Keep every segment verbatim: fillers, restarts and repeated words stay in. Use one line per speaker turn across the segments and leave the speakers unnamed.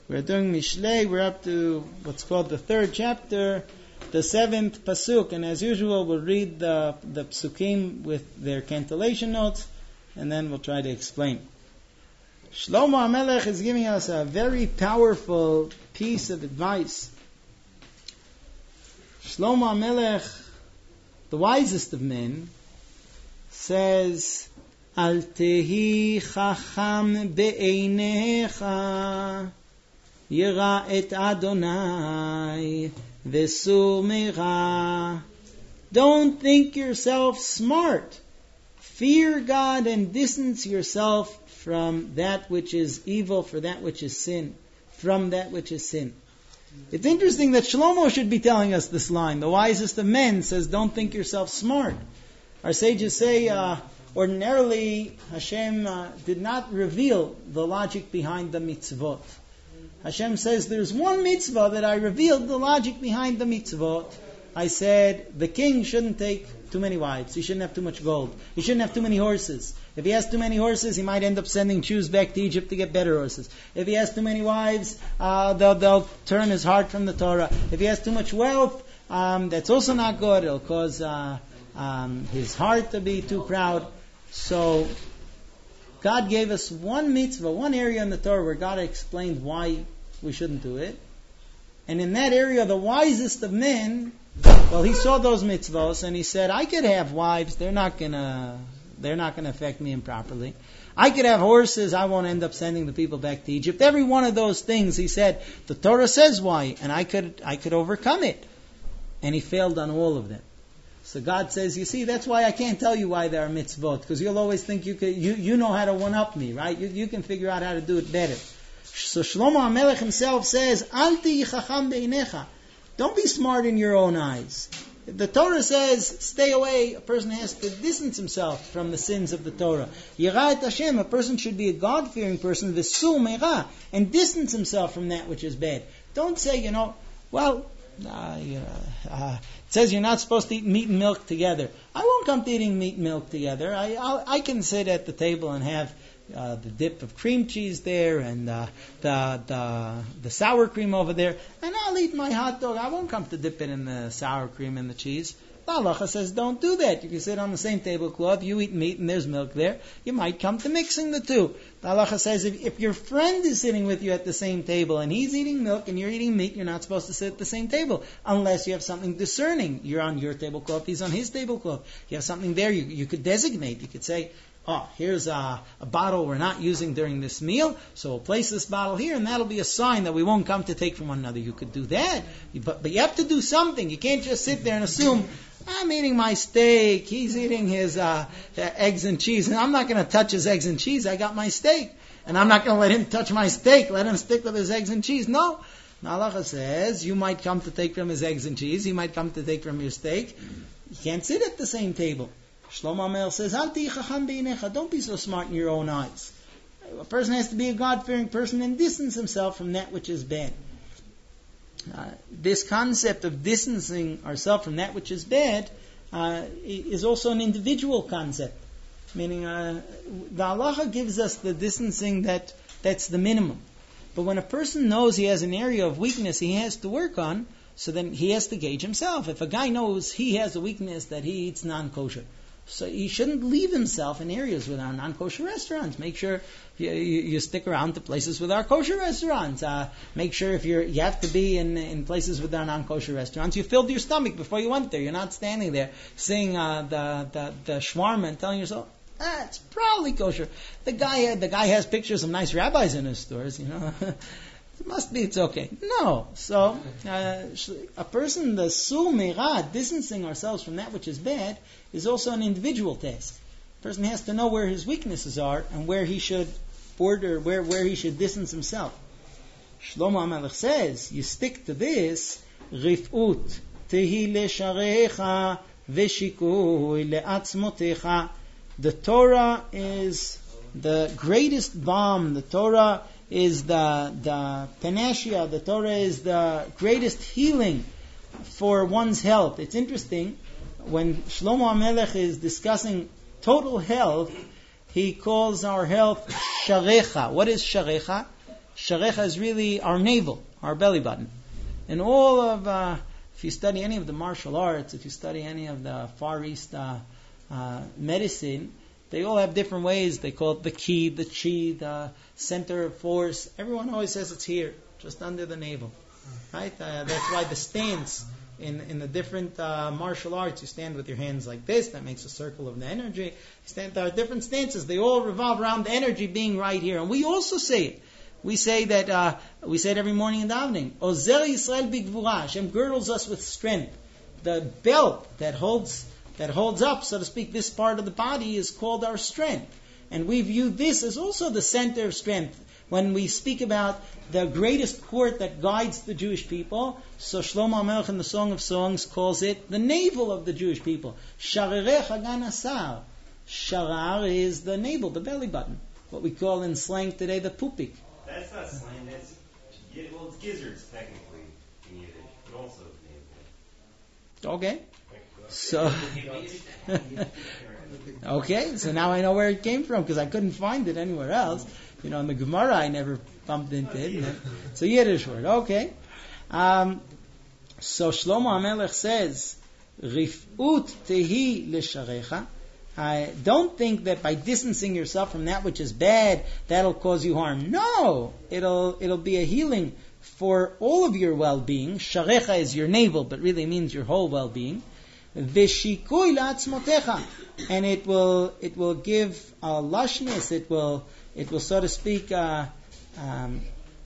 We're doing Mishlei. We're up to what's called the third chapter, the seventh pasuk. And as usual, we'll read the, the psukim with their cantillation notes, and then we'll try to explain. Shlomo HaMelech is giving us a very powerful piece of advice. Shlomo HaMelech, the wisest of men, says, Al tehi chacham be'einecha Yira et Adonai Vesur meira. Don't think yourself smart. Fear God and distance yourself from that which is evil, for that which is sin, from that which is sin. It's interesting that Shlomo should be telling us this line. The wisest of men says, don't think yourself smart. Our sages say, uh, ordinarily, Hashem uh, did not reveal the logic behind the mitzvot. Hashem says, there's one mitzvah that I revealed the logic behind the mitzvot. I said, the king shouldn't take too many wives. He shouldn't have too much gold. He shouldn't have too many horses. If he has too many horses, he might end up sending Jews back to Egypt to get better horses. If he has too many wives, uh, they'll, they'll turn his heart from the Torah. If he has too much wealth, um, that's also not good. It'll cause uh, um, his heart to be too proud. So, God gave us one mitzvah, one area in the Torah where God explained why we shouldn't do it. And in that area, the wisest of men, well, he saw those mitzvahs and he said, I could have wives, they're not gonna, they're not gonna affect me improperly. I could have horses, I won't end up sending the people back to Egypt. Every one of those things, he said, the Torah says why, and I could, I could overcome it. And he failed on all of them. So God says, you see, that's why I can't tell you why there are mitzvot, because you'll always think you could, you, you know how to one-up me, right? You, you can figure out how to do it better. So Shlomo HaMelech himself says, Al tihi chacham be'einecha. Don't be smart in your own eyes. The Torah says, stay away. A person has to distance himself from the sins of the Torah. Yira et Hashem. A person should be a God-fearing person, Vesur meira, and distance himself from that which is bad. Don't say, you know, well, uh, you know, uh, it says you're not supposed to eat meat and milk together. I won't come to eating meat and milk together. I, I'll, I can sit at the table and have Uh, the dip of cream cheese there and uh, the, the the sour cream over there, and I'll eat my hot dog. I won't come to dip it in the sour cream and the cheese. The halacha says don't do that. You can sit on the same tablecloth, you eat meat and there's milk there. You might come to mixing the two. The halacha says if, if your friend is sitting with you at the same table and he's eating milk and you're eating meat, you're not supposed to sit at the same table unless you have something discerning. You're on your tablecloth, he's on his tablecloth. You have something there you, you could designate. You could say, oh, here's a, a bottle we're not using during this meal, so we'll place this bottle here, and that'll be a sign that we won't come to take from one another. You could do that, but, but you have to do something. You can't just sit there and assume, I'm eating my steak, he's eating his uh, eggs and cheese, and I'm not going to touch his eggs and cheese. I got my steak, and I'm not going to let him touch my steak, let him stick with his eggs and cheese. No. Halacha says, you might come to take from his eggs and cheese, he might come to take from your steak. You can't sit at the same table. Shlomo HaMelech says, Al tihi chacham be'einecha. Don't be so smart in your own eyes. A person has to be a God-fearing person and distance himself from that which is bad. Uh, this concept of distancing ourselves from that which is bad uh, is also an individual concept. Meaning, uh, the halacha gives us the distancing that that's the minimum. But when a person knows he has an area of weakness he has to work on, so then he has to gauge himself. If a guy knows he has a weakness that he eats non-kosher, so he shouldn't leave himself in areas with our non-kosher restaurants. Make sure you, you, you stick around to places with our kosher restaurants. Uh, make sure if you're, you have to be in, in places with our non-kosher restaurants, you filled your stomach before you went there. You're not standing there seeing uh, the, the, the shawarma and telling yourself, ah, it's probably kosher. The guy, the guy has pictures of nice rabbis in his stores, you know. It must be, it's okay. No. So, uh, a person, the sur meira, distancing ourselves from that which is bad, is also an individual task. A person has to know where his weaknesses are and where he should border, where, where he should distance himself. Shlomo HaMelech says, you stick to this, rif'ut tehi lesharecha veshikui le'atzmotecha. The Torah is the greatest balm. The Torah is the the panacea. The Torah is the greatest healing for one's health. It's interesting, when Shlomo HaMelech is discussing total health, he calls our health sharecha. What is sharecha? Sharecha is really our navel, our belly button. And all of, uh, if you study any of the martial arts, if you study any of the Far East uh, uh, medicine, they all have different ways. They call it the ki, the chi, the center of force. Everyone always says it's here, just under the navel. Right? Uh, that's why the stance in in the different uh, martial arts, you stand with your hands like this. That makes a circle of the energy. You stand, there are different stances. They all revolve around the energy being right here. And we also say it. We say that uh, we say it every morning in davening. Ozer Yisrael b'gvura. Hashem girdles us with strength. The belt that holds that holds up, so to speak, this part of the body is called our strength. And we view this as also the center of strength. When we speak about the greatest court that guides the Jewish people, so Shlomo HaMelech in the Song of Songs calls it the navel of the Jewish people. Shararech Hagan Asar. Sharar is the navel, the belly button. What we call in slang today the pupik.
That's not slang, that's, well, it's gizzards technically in Yiddish, but also navel.
Okay. So, okay, so now I know where it came from because I couldn't find it anywhere else. You know, in the Gemara I never bumped into it. It's a Yiddish word. Okay. Um, so Shlomo HaMelech says, Rif'ut tehi l'sharecha. I don't think that by distancing yourself from that which is bad, that'll cause you harm. No! It'll it'll be a healing for all of your well-being. Sharecha is your navel, but really means your whole well-being. V'shikui la'atzmotecha. And it will it will give a lushness, it will it will so to speak uh, um,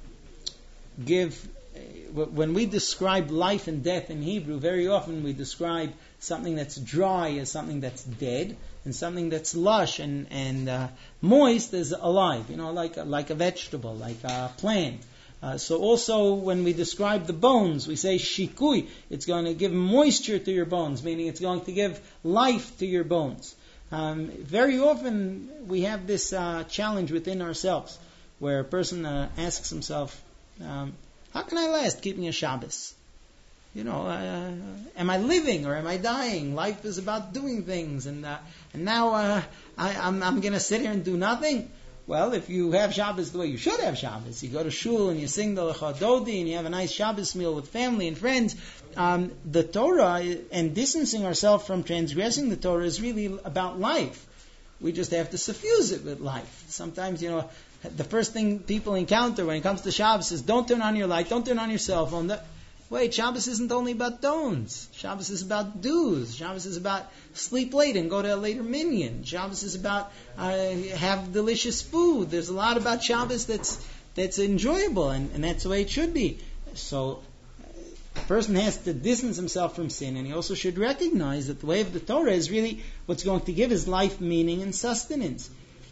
give when we describe life and death in Hebrew, very often we describe something that's dry as something that's dead, and something that's lush and, and uh, moist as alive, you know, like a, like a vegetable, like a plant. Uh, so also when we describe the bones, we say shikui, it's going to give moisture to your bones, meaning it's going to give life to your bones. Um, very often we have this uh, challenge within ourselves, where a person uh, asks himself, um, how can I last keeping a Shabbos? You know, uh, am I living or am I dying? Life is about doing things, and uh, and now uh, I, I'm, I'm going to sit here and do nothing. Well, if you have Shabbos the way you should have Shabbos, you go to shul and you sing the Lecha Dodi and you have a nice Shabbos meal with family and friends. Um, the Torah and distancing ourselves from transgressing the Torah is really about life. We just have to suffuse it with life. Sometimes, you know, the first thing people encounter when it comes to Shabbos is don't turn on your light, don't turn on your cell phone. Wait, Shabbos isn't only about don'ts. Shabbos is about do's. Shabbos is about sleep late and go to a later minyan. Shabbos is about uh, have delicious food. There's a lot about Shabbos that's that's enjoyable, and, and that's the way it should be. So a person has to distance himself from sin, and he also should recognize that the way of the Torah is really what's going to give his life meaning and sustenance.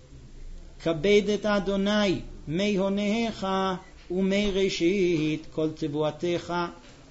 Kabedet Adonai mehonecha umei reshit kol tevuatecha.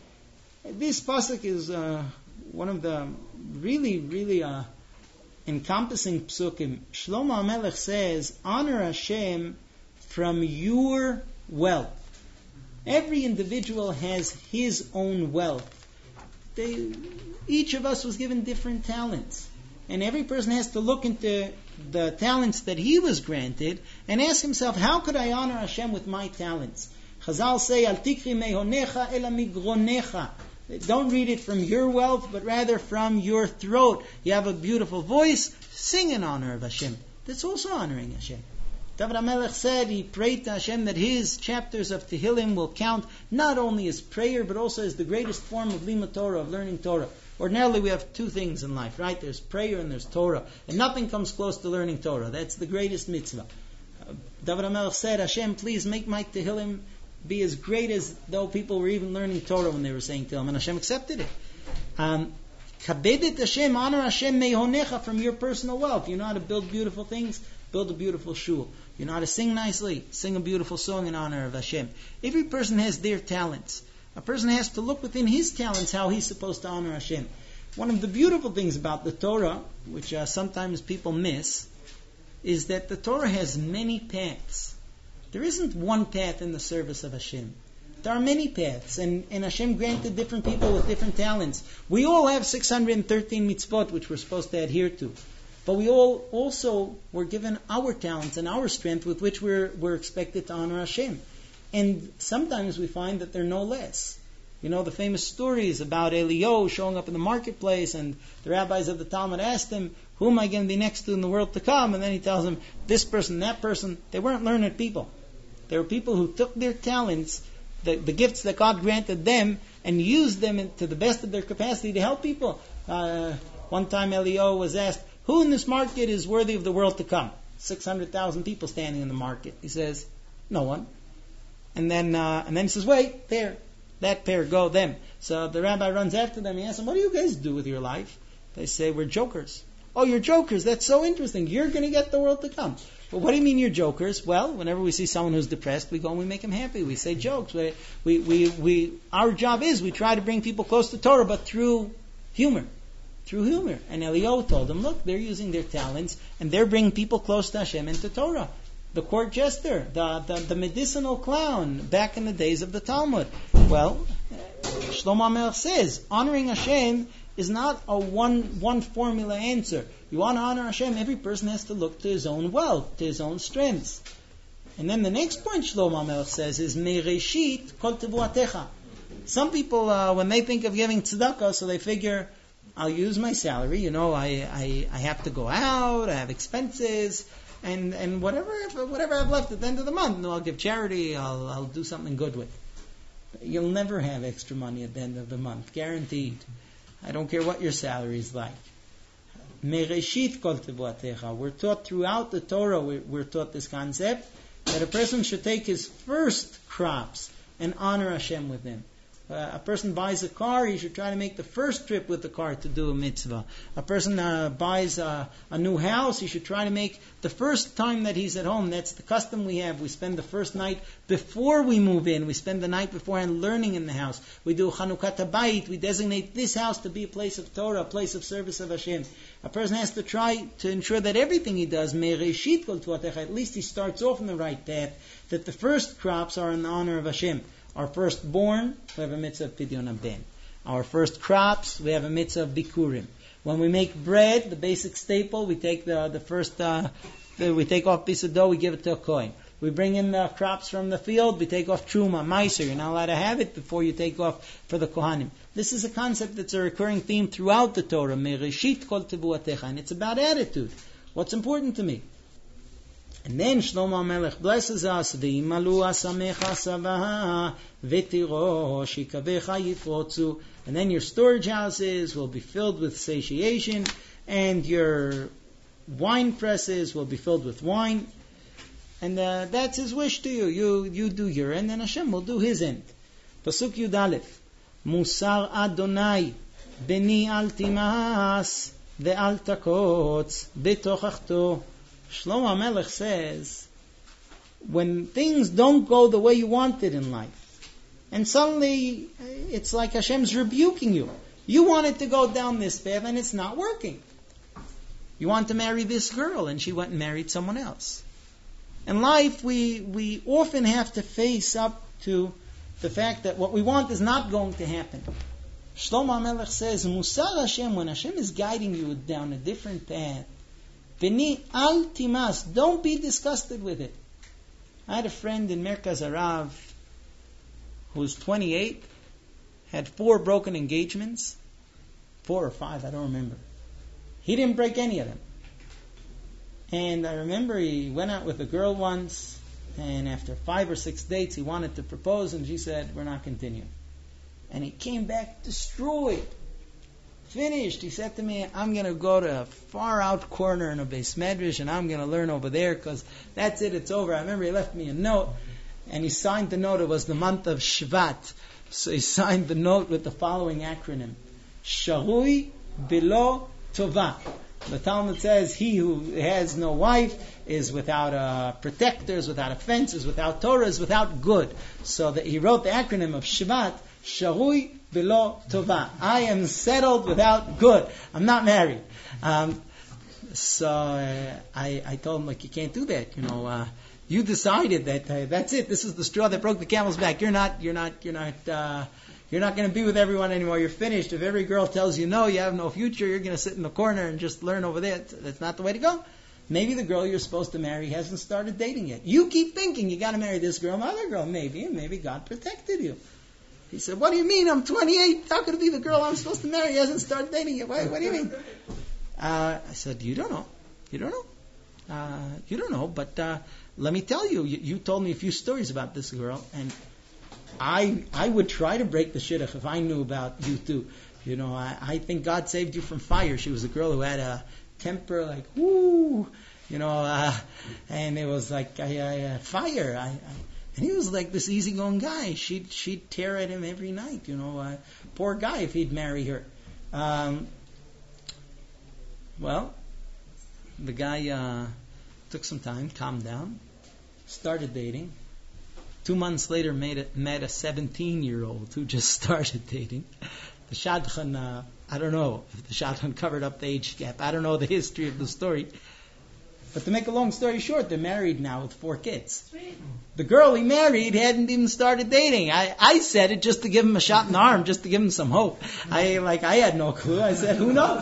This pasuk is uh, one of the really, really uh, encompassing psukim. Shlomo HaMelech says, honor Hashem from your wealth. Every individual has his own wealth. They, each of us was given different talents. And every person has to look into the talents that he was granted and ask himself, how could I honor Hashem with my talents? Chazal say, Al tikri mehonecha ela migronecha. Don't read it from your wealth, but rather from your throat. You have a beautiful voice, sing in honor of Hashem. That's also honoring Hashem. David HaMelech said, he prayed to Hashem that his chapters of Tehillim will count not only as prayer, but also as the greatest form of Limud Torah, of learning Torah. Ordinarily we have two things in life, right? There's prayer and there's Torah. And nothing comes close to learning Torah. That's the greatest mitzvah. Uh, David HaMelech said, Hashem, please make my Tehillim be as great as though people were even learning Torah when they were saying Tehillim. And Hashem accepted it. Um, Kabedet Hashem, honor Hashem mehonecha, from your personal wealth. You know how to build beautiful things? Build a beautiful shul. You know how to sing nicely? Sing a beautiful song in honor of Hashem. Every person has their talents. A person has to look within his talents how he's supposed to honor Hashem. One of the beautiful things about the Torah, which uh, sometimes people miss, is that the Torah has many paths. There isn't one path in the service of Hashem. There are many paths, and, and Hashem granted different people with different talents. We all have six hundred thirteen mitzvot which we're supposed to adhere to. But we all also were given our talents and our strength with which we're, we're expected to honor Hashem. And sometimes we find that they're no less. You know, the famous stories about Eliyahu showing up in the marketplace, and the rabbis of the Talmud asked him, who am I going to be next to in the world to come? And then he tells them, this person, that person. They weren't learned people. They were people who took their talents, the, the gifts that God granted them, and used them in, to the best of their capacity to help people. Uh, one time Eliyahu was asked, who in this market is worthy of the world to come? six hundred thousand people standing in the market. He says, no one. And then, uh, and then he says, wait, there. That pair, go, them. So the rabbi runs after them. He asks them, what do you guys do with your life? They say, we're jokers. Oh, you're jokers. That's so interesting. You're going to get the world to come. But what do you mean you're jokers? Well, whenever we see someone who's depressed, we go and we make him happy. We say jokes. We, we, we, we, our job is we try to bring people close to Torah, but through humor. Through humor. And Eliyahu told them, look, they're using their talents, and they're bringing people close to Hashem and to Torah. The court jester, the, the, the medicinal clown, back in the days of the Talmud. Well, Shlomo HaMelech says, honoring Hashem is not a one one formula answer. You want to honor Hashem, every person has to look to his own wealth, to his own strengths. And then the next point Shlomo HaMelech says is, Meireshit kol tevuatecha. Some people, uh, when they think of giving tzedakah, so they figure, I'll use my salary, you know, I, I, I have to go out, I have expenses, and, and whatever whatever I've left at the end of the month, no, I'll give charity, I'll, I'll do something good with. You'll never have extra money at the end of the month, guaranteed. I don't care what your salary is like. Mereshit kol tevuatecha. We're taught throughout the Torah, we're, we're taught this concept, that a person should take his first crops and honor Hashem with them. Uh, a person buys a car, he should try to make the first trip with the car to do a mitzvah. A person uh, buys a, a new house, he should try to make the first time that he's at home. That's the custom we have. We spend the first night before we move in. We spend the night beforehand learning in the house. We do Chanukat HaBayit. We designate this house to be a place of Torah, a place of service of Hashem. A person has to try to ensure that everything he does, Meireshit kol tevuatecha, at least he starts off on the right path, that the first crops are in the honor of Hashem. Our firstborn, we have a mitzvah of Pidyon HaBen. Our first crops, we have a mitzvah of Bikurim. When we make bread, the basic staple, we take the the first, uh, the, we take off a piece of dough, we give it to a kohen. We bring in the crops from the field, we take off truma, meiser. You're not allowed to have it before you take off for the kohanim. This is a concept that's a recurring theme throughout the Torah. Mereshit kol tevuatecha, and it's about attitude. What's important to me? And then Shlomo HaMelech blesses us, V'imalu asamecha savaha v'tiro shikavecha yifrotzu. And then your storage houses will be filled with satiation, and your wine presses will be filled with wine. And uh, that's His wish to you. You you do your end, and Hashem will do His end. Pasuk Yud Aleph. Musar Adonai beni al timas ve'al takotz betochachto. Shlomo HaMelech says, when things don't go the way you wanted in life, and suddenly it's like Hashem's rebuking you. You wanted to go down this path and it's not working. You want to marry this girl and she went and married someone else. In life, we, we often have to face up to the fact that what we want is not going to happen. Shlomo HaMelech says, Musar Hashem, when Hashem is guiding you down a different path, Beni al timas, don't be disgusted with it. I had a friend in Merkaz Harav who was twenty-eight, had four broken engagements, four or five, I don't remember. He didn't break any of them. And I remember he went out with a girl once, and after five or six dates he wanted to propose, and she said, we're not continuing. And he came back destroyed. Finished. He said to me, I'm going to go to a far out corner in a Beis Medrash and I'm going to learn over there because that's it, it's over. I remember he left me a note and he signed the note. It was the month of Shvat. So he signed the note with the following acronym. Sharui Bilo Tova. The Talmud says he who has no wife is without a protector, is without a fence, is without Torah, is without good. So that he wrote the acronym of Shvat, Sharui Bilo Tova. I am settled without good. I'm not married. Um, so uh, I, I told him, like, you can't do that. You know, uh, you decided that uh, that's it. This is the straw that broke the camel's back. You're not. You're not. You're not. Uh, you're not going to be with everyone anymore. You're finished. If every girl tells you no, you have no future. You're going to sit in the corner and just learn over there. That's not the way to go. Maybe the girl you're supposed to marry hasn't started dating yet. You keep thinking you got to marry this girl and the other girl, maybe, and maybe God protected you. He said, what do you mean? I'm twenty-eight. How could it be the girl I'm supposed to marry hasn't started dating yet? What, what do you mean? Uh, I said, you don't know. You don't know. Uh, you don't know, but uh, let me tell you, you, you told me a few stories about this girl, and I I would try to break the shidduch if I knew about you too. You know, I, I think God saved you from fire. She was a girl who had a temper like, woo, you know, uh, and it was like I, I, uh, fire. I, I, and he was like this easygoing guy. She'd, she'd tear at him every night, you know, uh, poor guy if he'd marry her. Um, well, the guy uh, took some time, calmed down, started dating. Two months later, made a, met a seventeen-year-old who just started dating. The Shadchan, uh, I don't know if the Shadchan covered up the age gap. I don't know the history of the story. But to make a long story short, they're married now with four kids. Sweet. The girl he married hadn't even started dating. I, I said it just to give him a shot in the arm, just to give him some hope. I like I had no clue. I said, who knows?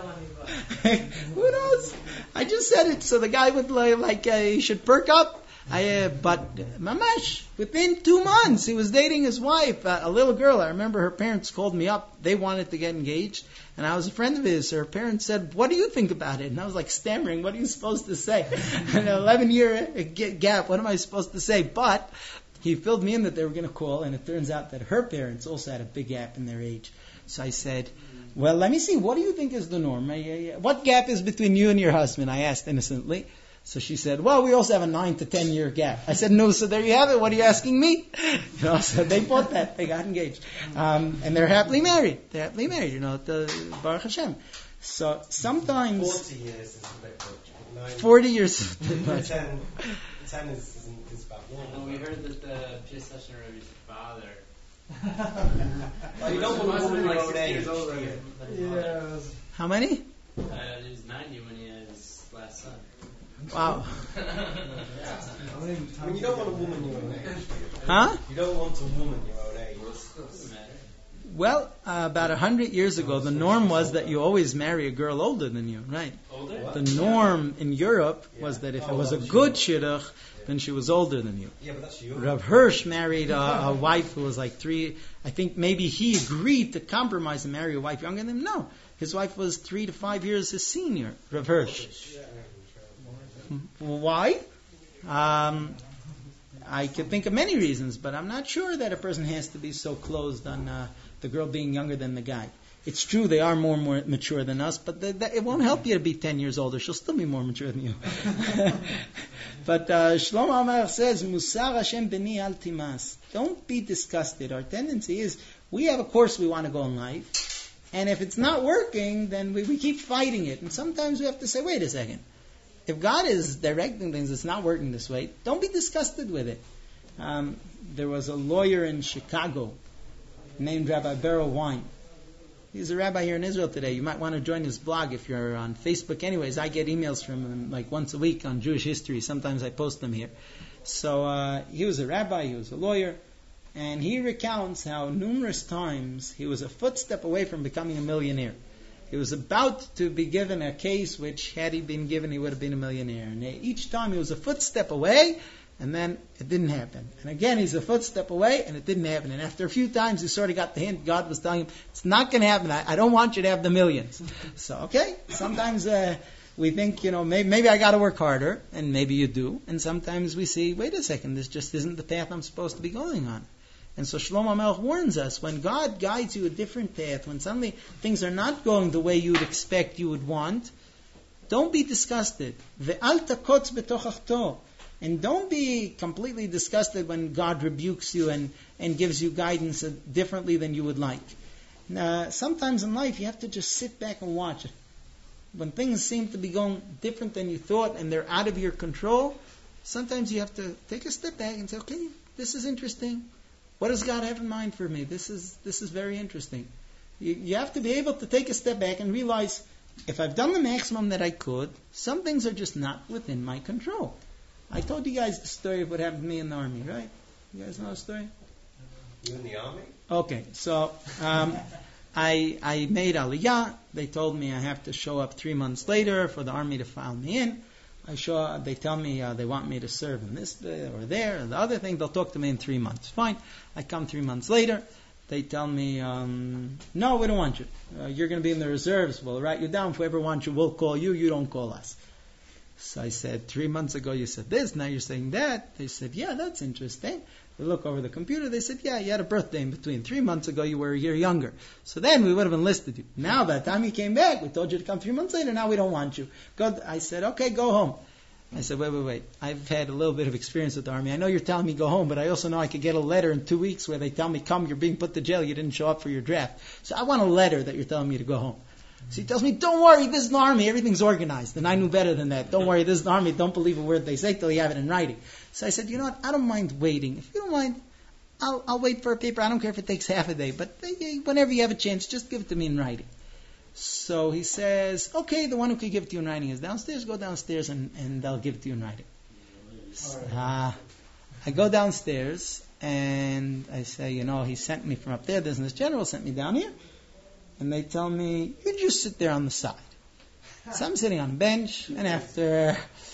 Who knows? I just said it so the guy would like uh, he should perk up. I, uh, but uh, mamash, within two months he was dating his wife, uh, a little girl. I remember her parents called me up. They wanted to get engaged, and I was a friend of his. Her parents said, "What do you think about it?" And I was like stammering, "What are you supposed to say?" An eleven-year gap. What am I supposed to say? But he filled me in that they were going to call, and it turns out that her parents also had a big gap in their age. So I said, "Well, let me see. What do you think is the norm? I, I, what gap is between you and your husband?" I asked innocently. So she said, well, we also have a nine to ten year gap. I said, no, so there you have it. What are you asking me? You know, so they bought that. They got engaged. Um, and they're happily married. They're happily married, you know, the Baruch Hashem. So sometimes...
forty years is a bit much. Nine,
forty years is a bit much.
ten, ten is, is, is about one.
Well, we heard that the P S Session Rebbe's father...
Well, you don't want a woman your own age.
Yeah.
How many?
Uh, he was ninety when he had his last son.
Wow.
I mean, you don't want a woman your own age.
Huh?
You don't want a woman your own age.
Doesn't matter.
Well, uh, about a hundred years ago, the norm was that you always marry a girl older than you, right?
Older?
The norm in Europe was that if it was a good shidduch, then she was older than you.
Yeah, but that's Europe.
Rav Hirsch married a, a wife who was like three, I think maybe he agreed to compromise and marry a wife younger than him. No, his wife was three to five years his senior, Rav Hirsch. Why? Um, I could think of many reasons, but I'm not sure that a person has to be so closed on uh, the girl being younger than the guy. It's true they are more, more mature than us, but the, the, it won't help you to be ten years older. She'll still be more mature than you. But uh, Shlomo Amar says, Musar Hashem b'ni al timas. Don't be disgusted. Our tendency is, we have a course we want to go in life, and if it's not working, then we, we keep fighting it. And sometimes we have to say, wait a second. If God is directing things, it's not working this way, don't be disgusted with it. Um, there was a lawyer in Chicago named Rabbi Beryl Wine. He's a rabbi here in Israel today. You might want to join his blog if you're on Facebook. Anyways, I get emails from him like once a week on Jewish history. Sometimes I post them here. So uh, he was a rabbi, he was a lawyer, and he recounts how numerous times he was a footstep away from becoming a millionaire. He was about to be given a case which, had he been given, he would have been a millionaire. And each time he was a footstep away, and then it didn't happen. And again, he's a footstep away, and it didn't happen. And after a few times, he sort of got the hint. God was telling him, it's not going to happen. I, I don't want you to have the millions. So, okay, sometimes uh, we think, you know, maybe, maybe I got to work harder, and maybe you do. And sometimes we see, wait a second, this just isn't the path I'm supposed to be going on. And so Shlomo Melech warns us, when God guides you a different path, when suddenly things are not going the way you would expect, you would want, don't be disgusted. Ve'al takotz betoch achto. And don't be completely disgusted when God rebukes you and, and gives you guidance differently than you would like. Now, sometimes in life you have to just sit back and watch it. When things seem to be going different than you thought and they're out of your control, sometimes you have to take a step back and say, okay, this is interesting. What does God have in mind for me? This is this is very interesting. You, you have to be able to take a step back and realize, if I've done the maximum that I could, some things are just not within my control. I told you guys the story of what happened to me in the army, right? You guys know the story?
You in the army?
Okay, so um, I I made Aliyah. They told me I have to show up three months later for the army to file me in. I show, they tell me uh, they want me to serve in this or there or the other thing. They'll talk to me in three months. Fine. I come three months later. They tell me, um, no, we don't want you. Uh, you're going to be in the reserves. We'll write you down. If we ever want you, we'll call you. You don't call us. So I said, three months ago you said this, now you're saying that. They said, yeah, that's interesting. We look over the computer. They said, yeah, you had a birthday in between. Three months ago you were a year younger. So then we would have enlisted you. Now by the time you came back, we told you to come three months later. Now we don't want you. Go. I said, okay, go home. I said, wait, wait, wait. I've had a little bit of experience with the army. I know you're telling me go home, but I also know I could get a letter in two weeks where they tell me, come, you're being put to jail. You didn't show up for your draft. So I want a letter that you're telling me to go home. So he tells me, don't worry, this is an army, everything's organized. And I knew better than that. Don't worry, this is an army, don't believe a word they say till you have it in writing. So I said, you know what, I don't mind waiting. If you don't mind, I'll, I'll wait for a paper. I don't care if it takes half a day, but whenever you have a chance, just give it to me in writing. So he says, okay, the one who could give it to you in writing is downstairs. Go downstairs and, and they'll give it to you in writing. Uh, I go downstairs and I say, you know, he sent me from up there. The business general sent me down here. And they tell me, you just sit there on the side. So I'm sitting on a bench, and after,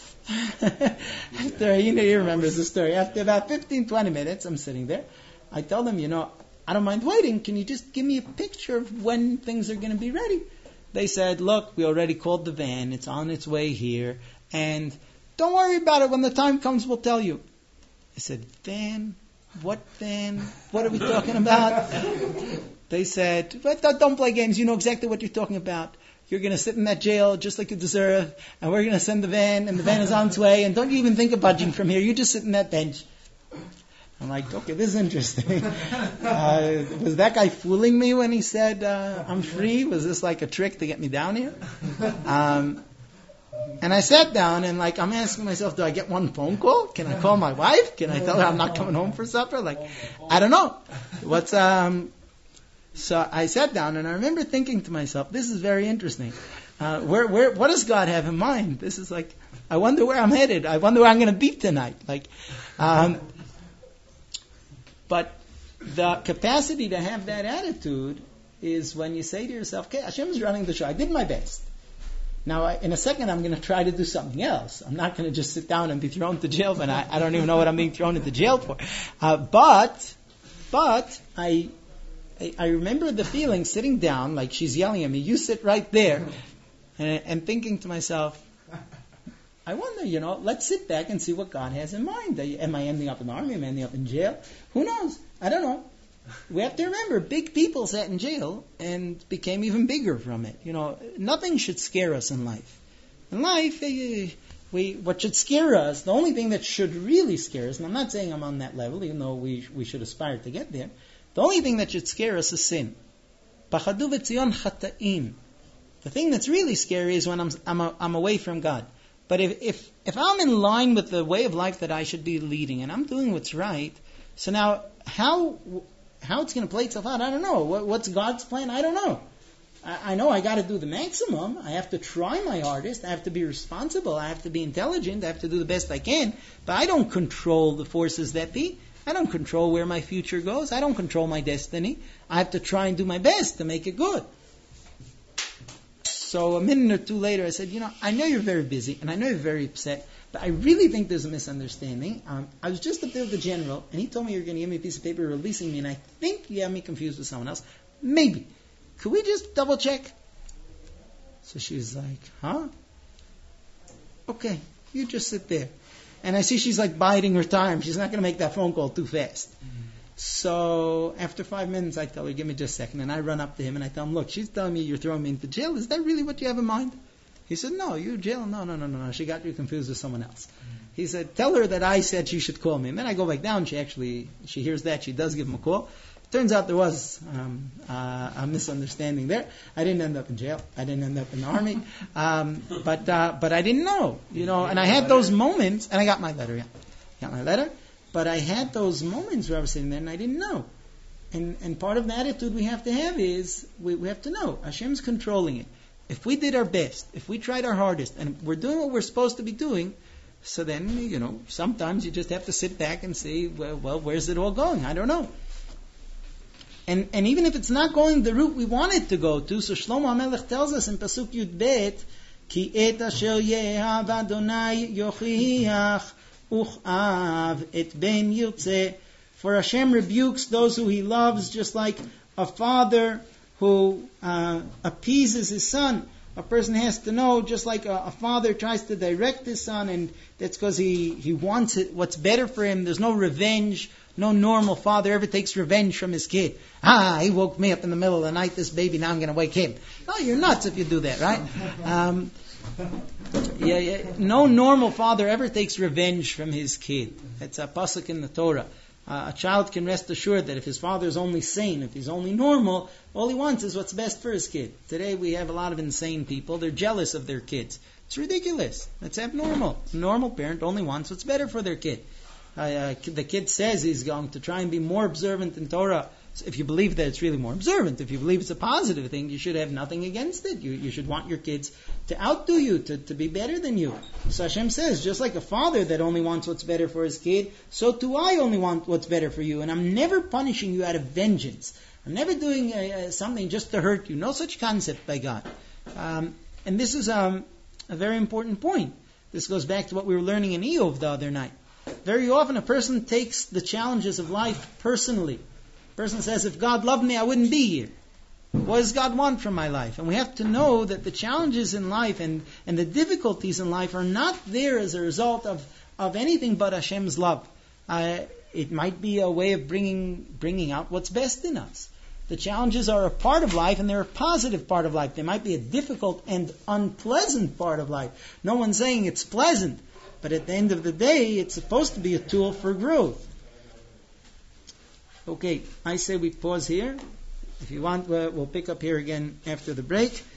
after you know, he remembers the story. After about fifteen, twenty minutes, I'm sitting there. I tell them, you know, I don't mind waiting. Can you just give me a picture of when things are going to be ready? They said, look, we already called the van. It's on its way here. And don't worry about it. When the time comes, we'll tell you. I said, van? What van? What are we talking about? They said, don't play games. You know exactly what you're talking about. You're going to sit in that jail just like you deserve, and we're going to send the van, and the van is on its way, and don't you even think of budging from here. You just sit in that bench. I'm like, okay, this is interesting. Uh, was that guy fooling me when he said, uh, I'm free? Was this like a trick to get me down here? Um, and I sat down, and like, I'm asking myself, do I get one phone call? Can I call my wife? Can I tell her I'm not coming home for supper? Like, I don't know. What's, um... So I sat down and I remember thinking to myself, this is very interesting. Uh, where, where, what does God have in mind? This is like, I wonder where I'm headed. I wonder where I'm going to be tonight. Like, um, but the capacity to have that attitude is when you say to yourself, okay, Hashem is running the show. I did my best. Now, I, in a second, I'm going to try to do something else. I'm not going to just sit down and be thrown to jail, but I, I don't even know what I'm being thrown into jail for. Uh, but, but, I... I remember the feeling sitting down, like she's yelling at me, you sit right there, and, and thinking to myself, I wonder, you know, let's sit back and see what God has in mind. Am I ending up in the army? Am I ending up in jail? Who knows? I don't know. We have to remember, big people sat in jail and became even bigger from it. You know, nothing should scare us in life. In life, we what should scare us, the only thing that should really scare us, and I'm not saying I'm on that level, even though we we should aspire to get there, the only thing that should scare us is sin. Pachadu v'tzion chata'im. The thing that's really scary is when I'm I'm, a, I'm away from God. But if, if if I'm in line with the way of life that I should be leading, and I'm doing what's right, so now how how it's going to play itself out, I don't know. What, what's God's plan? I don't know. I, I know I got to do the maximum. I have to try my hardest. I have to be responsible. I have to be intelligent. I have to do the best I can. But I don't control the forces that be. I don't control where my future goes. I don't control my destiny. I have to try and do my best to make it good. So a minute or two later, I said, you know, I know you're very busy, and I know you're very upset, but I really think there's a misunderstanding. Um, I was just up there with the general, and he told me you're going to give me a piece of paper releasing me, and I think you have me confused with someone else. Maybe. Could we just double check? So she's like, huh? Okay, you just sit there. And I see she's like biding her time. She's not going to make that phone call too fast. Mm-hmm. So after five minutes, I tell her, give me just a second. And I run up to him and I tell him, look, she's telling me you're throwing me into jail. Is that really what you have in mind? He said, no, you jail? No, no, no, no, no. She got you confused with someone else. Mm-hmm. He said, tell her that I said she should call me. And then I go back down. She actually, she hears that. She does give him a call. Turns out there was um, uh, a misunderstanding there. I didn't end up in jail. I didn't end up in the army. Um, but uh, but I didn't know, you know. And I had those moments, and I got my letter. Yeah, got my letter. But I had those moments where I was sitting there, and I didn't know. And and part of the attitude we have to have is we, we have to know Hashem's controlling it. If we did our best, if we tried our hardest, and we're doing what we're supposed to be doing, so then you know sometimes you just have to sit back and say, well, well where's it all going? I don't know. And and even if it's not going the route we want it to go to, so Shlomo HaMelech tells us in Pasuk Yud Bet Ki et asher yehav Adonai yochiach uchav et ben yirtzeh. For Hashem rebukes those who He loves, just like a father who uh, appeases his son. A person has to know, just like a, a father tries to direct his son, and that's because he, he wants it, what's better for him. There's no revenge. No normal father ever takes revenge from his kid. Ah, he woke me up in the middle of the night, this baby, now I'm going to wake him. No, you're nuts if you do that, right? Um, yeah, yeah, no normal father ever takes revenge from his kid. It's a pasuk in the Torah. Uh, a child can rest assured that if his father is only sane, if he's only normal, all he wants is what's best for his kid. Today we have a lot of insane people. They're jealous of their kids. It's ridiculous. That's abnormal. A normal parent only wants what's better for their kid. Uh, uh, the kid says he's going to try and be more observant in Torah. So if you believe that it's really more observant, if you believe it's a positive thing, you should have nothing against it. You, you should want your kids to outdo you, to, to be better than you. So Hashem says, just like a father that only wants what's better for his kid, so too I only want what's better for you. And I'm never punishing you out of vengeance. I'm never doing uh, uh, something just to hurt you. No such concept by God. Um, and this is um, a very important point. This goes back to what we were learning in Eov the other night. Very often a person takes the challenges of life personally. A person says, if God loved me, I wouldn't be here. What does God want from my life? And we have to know that the challenges in life and, and the difficulties in life are not there as a result of, of anything but Hashem's love. Uh, it might be a way of bringing bringing out what's best in us. The challenges are a part of life, and they're a positive part of life. They might be a difficult and unpleasant part of life. No one's saying it's pleasant. But at the end of the day, it's supposed to be a tool for growth. Okay, I say we pause here. If you want, we'll pick up here again after the break.